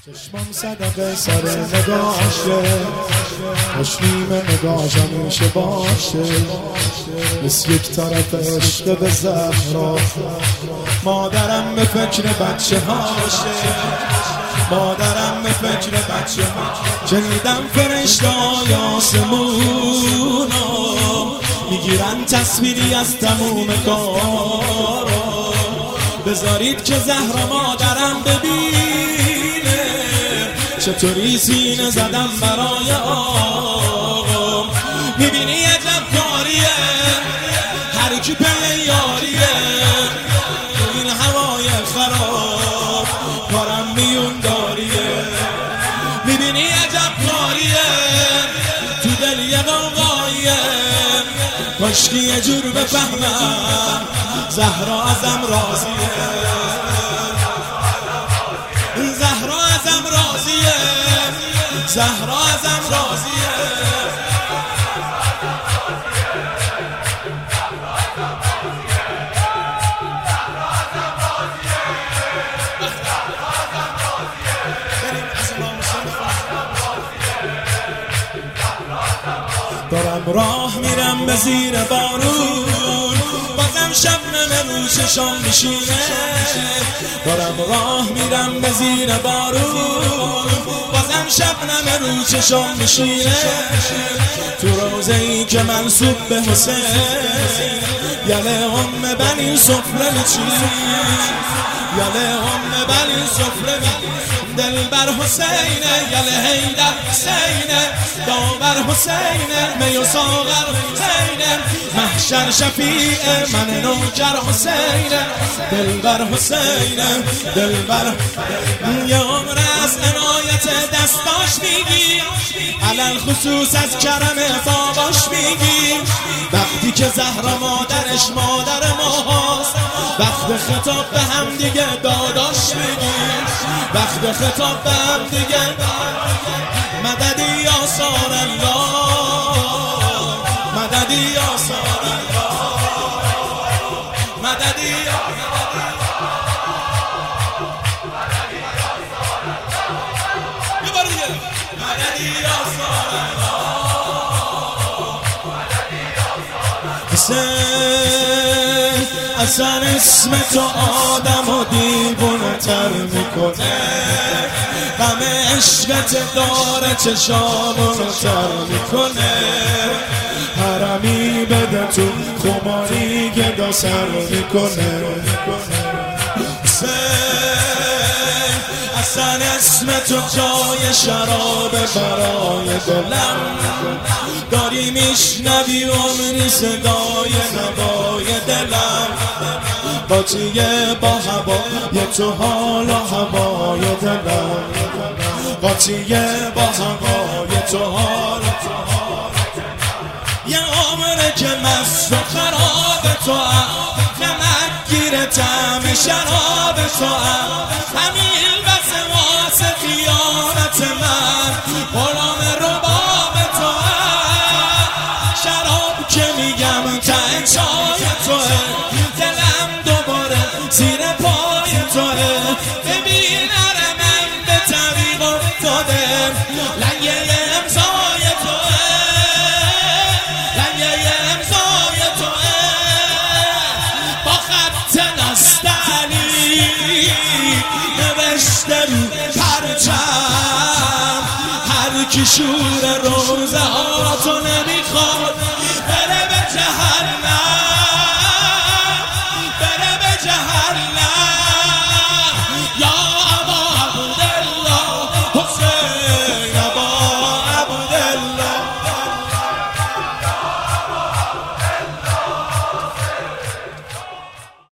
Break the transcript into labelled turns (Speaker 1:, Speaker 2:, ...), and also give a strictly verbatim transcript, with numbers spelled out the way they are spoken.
Speaker 1: چشمم صدقه سر نگاشه، خوش نیمه نگاش همیشه باشه، مثل یک طرف عشق به زهرا. مادرم به فکر بچه هاشه، مادرم به فکر بچه هاشه. شنیدم فرشته‌های آسمونا میگیرن تصویری از تموم کارا. بذارید که زهرا مادرم ببینه چطوری سینه زدم برای آقا. میبینی عجب کاریه، هر کی پی یاریه، این هوای خراب کارم میون داریه. میبینی عجب کاریه، تو دل یه قوقاییه، کاشکی یه جور بفهمم زهرا ازم راضیه، زهرا ازم راضیه، زهرا ازم راضیه. دارم راه میرم به زیر بارون، بازم شبنم رو چشام میشینه. دارم راه میرم به زیر بارون، بازم شبنم رو چشام میشینه. تو روزه ای که منسوب به حسین، یله ام بنی سفره میچینه، یله ام بنی سفره میچینه. دل بر حسینه، یله حیدر حسینه، داور حسینه، می و ساغر حسینه، محشر شفیعه، من نوکر حسینه. دل بر حسینه، دل بر یه عمر از عنایت دستاش میگی، علل خصوص از کرم باباش میگی. وقتی که زهرا مادرش مادر ماست، وقت خطاب به هم دیگه داداش میگی، وقت خطاب به هم دیگه مددی یا سار الله، مددی یا سار الله، مددی یا یه بار دیگه مددی یا سار الله. حسین اصلا اسم تو آدم و دیوونه تر میکنه، غم عشقت داره چشامو تر میکنه. حرمی بده تو خماری گدا سر میکنه. حسین اصلا اسم تو جای شراب برای دلم، داری میشنوی عمری صدای نوای دلم. قاطیه با هوای تو حال و هوای دلم، قاطیه با هوای تو حال. یه عمره که مست و خراب تو هم، نمک گیره طعم شراب تو هم، همین بس واسه خیانت من، غلام رباب تو هم. شراب که میگم ته چای توه، دلم دوباره زیر پای توه. ببین اره من به طریق افتاده، لنگه امضای توه، لنگه امضای توه. با خط نستعلی نوشته رو پرچم، هر کی شور روزه ها تو نمی